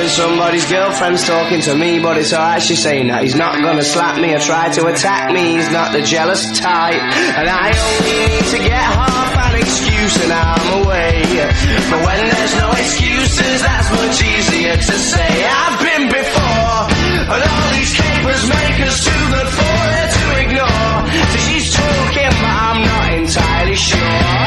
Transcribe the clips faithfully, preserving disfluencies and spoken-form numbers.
somebody's girlfriend's talking to me, but it's alright, she's saying that he's not gonna slap me or try to attack me. He's not the jealous type, and I only need to get half an excuse and I'm away. But when there's no excuses, that's much easier to say. I've been before, and all these capers make us too good for her to ignore. So she's talking, but I'm not entirely sure.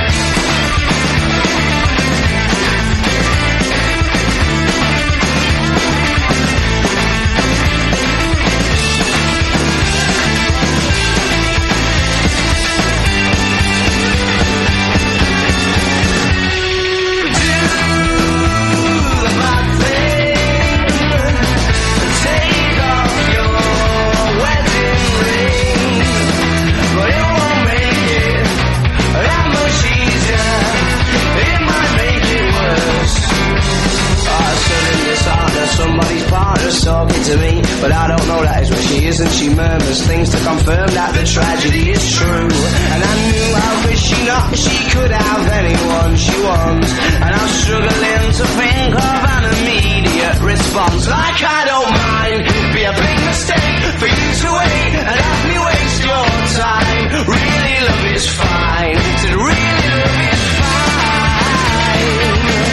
Somebody's partner's talking to me, but I don't know that is what she is, and she murmurs things to confirm that the tragedy is true. And I knew how could she not, she could have anyone she wants, and I'm struggling to think of an immediate response. Like I don't mind, it'd be a big mistake for you to wait and have me waste your time. Really love is fine, said really love is fine.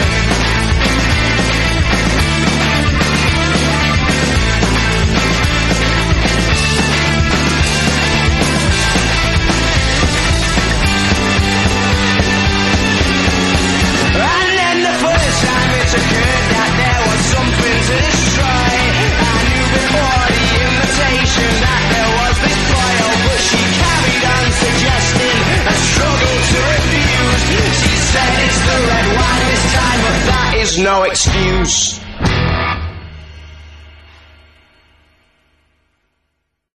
Occurred that there was something to destroy. I knew before the invitation that there was this boil, but she carried on suggesting a struggle to refuse. She said it's the red wine this time, but that is no excuse.